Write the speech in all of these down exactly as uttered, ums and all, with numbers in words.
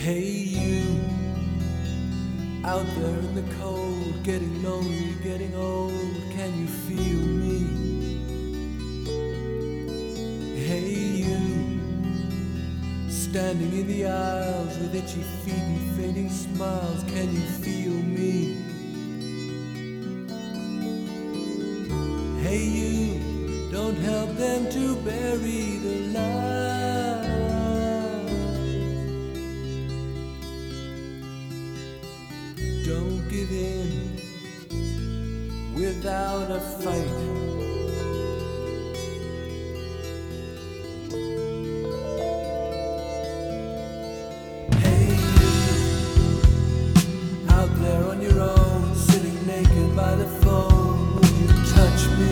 Hey you, out there in the cold, getting lonely, getting old, can you feel me? Hey you, standing in the aisles with itchy feet and fading smiles, can you feel me? Hey you, don't help them to bury the light. Don't give in without a fight. Hey you, out there on your own, sitting naked by the phone, would you touch me?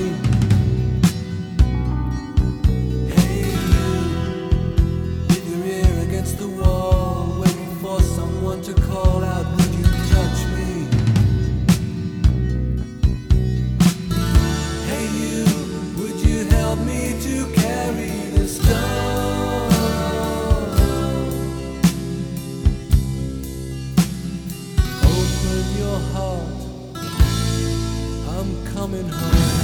Hey you, with your ear against the wall, waiting for someone to call out, would you touch me? Hey you, would you help me to carry the stone? Open your heart, I'm coming home.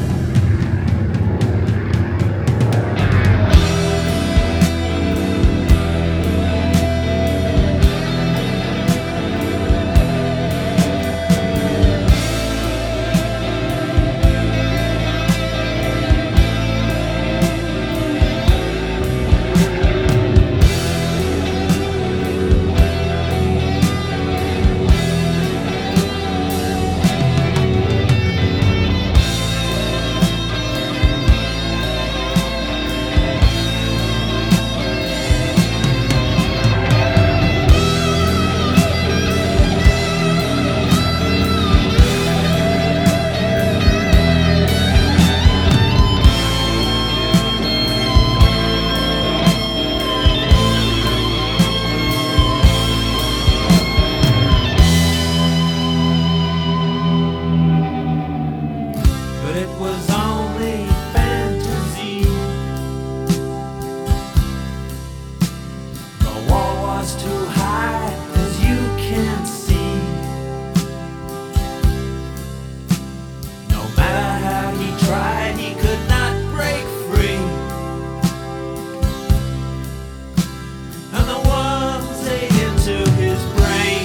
But it was only fantasy. The wall was too high, as you can see. No matter how he tried, he could not break free. And the ones ate into his brain.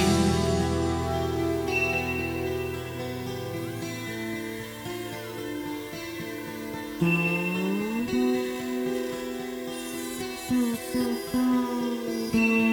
Thank you.